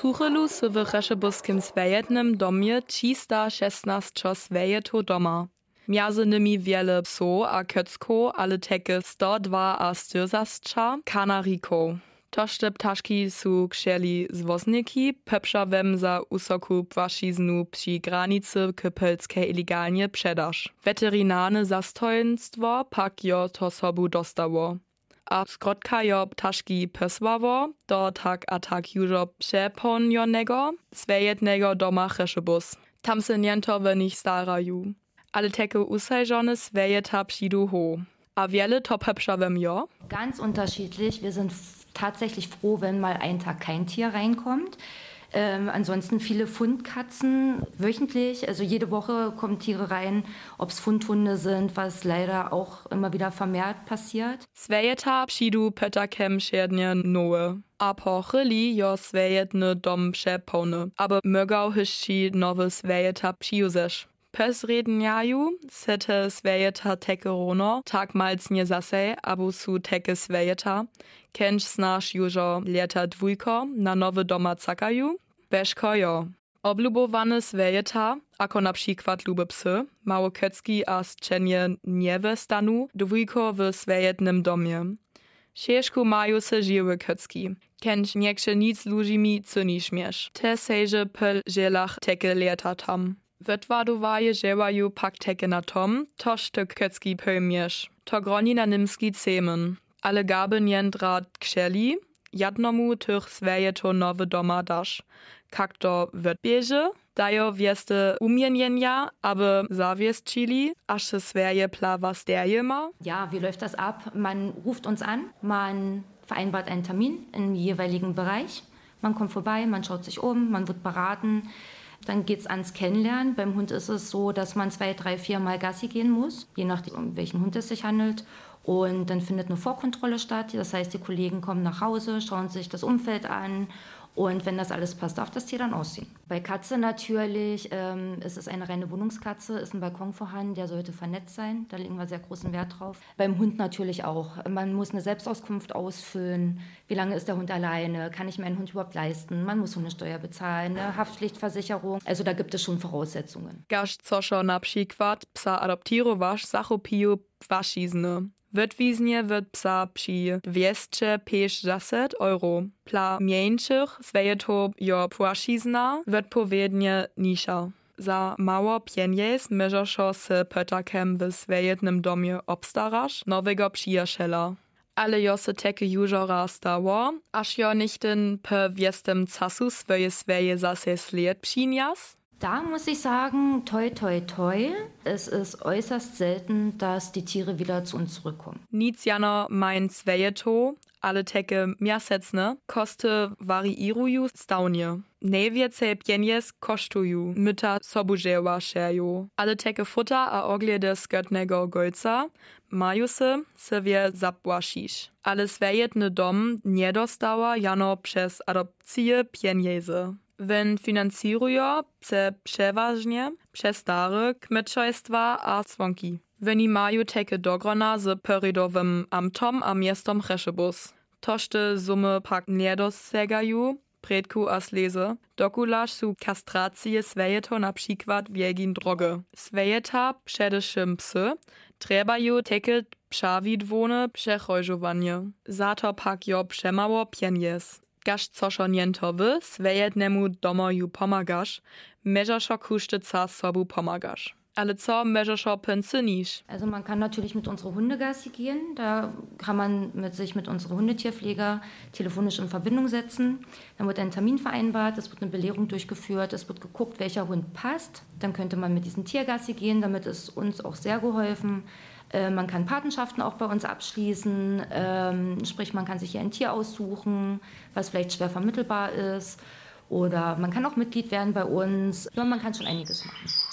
Tuchelu se w Reszebuskim Svejetnym domie 316 Svejeto doma. Miazy nimi wiele pso a köcko, ale teke 102 a styrzastsza kanariko. Tošte ptaszki su kšeli z wozniki, pepszawem za usoku płasziznu przy granicy k Polskiej illegalnie przedaż. Weterynarne zastojnictwo pak jo to sobu dostało. A skrotka jo ptaszki pesławo, do tak a tak jużo przeponionego, svejetnego doma Reszebus. Tam se niento w nich starają. Ale teke usajżone svejeta přidu ho. A wiele to pepszawem jo? Ganz unterschiedlich. Wir sind tatsächlich froh, wenn mal ein Tag kein Tier reinkommt. Ansonsten viele Fundkatzen wöchentlich, also jede Woche kommen Tiere rein, ob es Fundhunde sind, was leider auch immer wieder vermehrt passiert. Svejeta přidu petakem šednje nowe. A po chwili jo svejetny dom przepone, aber mögał hyszci nowe svejeta přiuzeš. Pes redniaju, sete svejeta teke rono, tak malcnie zase, abu su teke svejeta, kenč snaž južo leta dwójko na nowe doma cakaju, bežko jo. Oblubowane svejeta, ako na przykład lube psy, mało köcki a szczenie niewe stanu, dwójko w svejetnym domie. Šešku maju se žiwe köcki, kenč niekše nic lužimi cyni śmiesz. Te sejže pel želach teke leta tam. Wytwadowaje dziełaju pak teke na tom, tożte köcki pojmiesz. To groni na nimski cemen. Ale gaby niendra kšeli, jadnomu tych svejeto nowe doma dasz. Kak to wytbierze, dajo wieste umienienia, aby zawiescili, aż se sveje plawa sterje ma? Ja, wie läuft das ab? Man ruft uns an, man vereinbart einen Termin im jeweiligen Bereich. Man kommt vorbei, man schaut sich um, man wird beraten. Dann geht's ans Kennenlernen. Beim Hund ist es so, dass man 2, 3, 4 Mal Gassi gehen muss, je nachdem, um welchen Hund es sich handelt. Und dann findet eine Vorkontrolle statt. Das heißt, die Kollegen kommen nach Hause, schauen sich das Umfeld an. Und wenn das alles passt, darf das Tier dann ausziehen. Bei Katze natürlich, ist es eine reine Wohnungskatze, ist ein Balkon vorhanden, der sollte vernetzt sein. Da legen wir sehr großen Wert drauf. Beim Hund natürlich auch. Man muss eine Selbstauskunft ausfüllen. Wie lange ist der Hund alleine? Kann ich mir einen Hund überhaupt leisten? Man muss Hundesteuer bezahlen, eine Haftpflichtversicherung. Also da gibt es schon Voraussetzungen. Gasz coszo na przykład psa adoptirowasz, zachopiju płaszizny. Wytwiznie wird psa przy 250 euro. Pla mieńszych svejeto jo płaszizna wird powiedzie nisza. Za mało pieniędzy możesz se petakem w svejetnym domie obstarasz nowego przyjaciela. Ale jo se teke jużo raz stało, aż jo nichten po wiestem casu sveje zase sled przynias? Da muss ich sagen, toi, toi, toi. Es ist äußerst selten, dass die Tiere wieder zu uns zurückkommen. Nic jano mein svejeto, ale teke miasecne, koste variiruju staunie. Najwięcej pieniędzy kosztują myta sobużeła szerju. Ale teke futa a ogledy skotnego golca mają se wie zapłacić. Ale svejetny dom nie dostała jano przez adopcję pieniędzy. Wenn financirują se przeważnie przez stare kmečojstwa a dzwonki. Wenn mają teke dogrona z perydowym amtom a miestom Reszebus. Tożte sumy pak nie dosegają predku a sleze, dokulaż su kastracje svejeto na przykład wiegin droge. Svejeta przedewszym psy trebają teke przawidwone przechojżowanie. Za to pak jo przemało pieniędzy. Gasz coszo niento wy, svejetnemu domoju pomagasz, meżaszo kusztyca sobu pomagasz. Ale co meżaszo pensynisz? Also man kann natürlich mit unserer Hundegassi gehen. Da kann man sich mit unserem Hundetierpfleger telefonisch in Verbindung setzen. Dann wird ein Termin vereinbart, es wird eine Belehrung durchgeführt, es wird geguckt, welcher Hund passt. Dann könnte man mit diesem Tiergassi gehen, damit ist uns auch sehr geholfen. Man kann Patenschaften auch bei uns abschließen, sprich man kann sich hier ein Tier aussuchen, was vielleicht schwer vermittelbar ist. Oder man kann auch Mitglied werden bei uns. Ja, man kann schon einiges machen.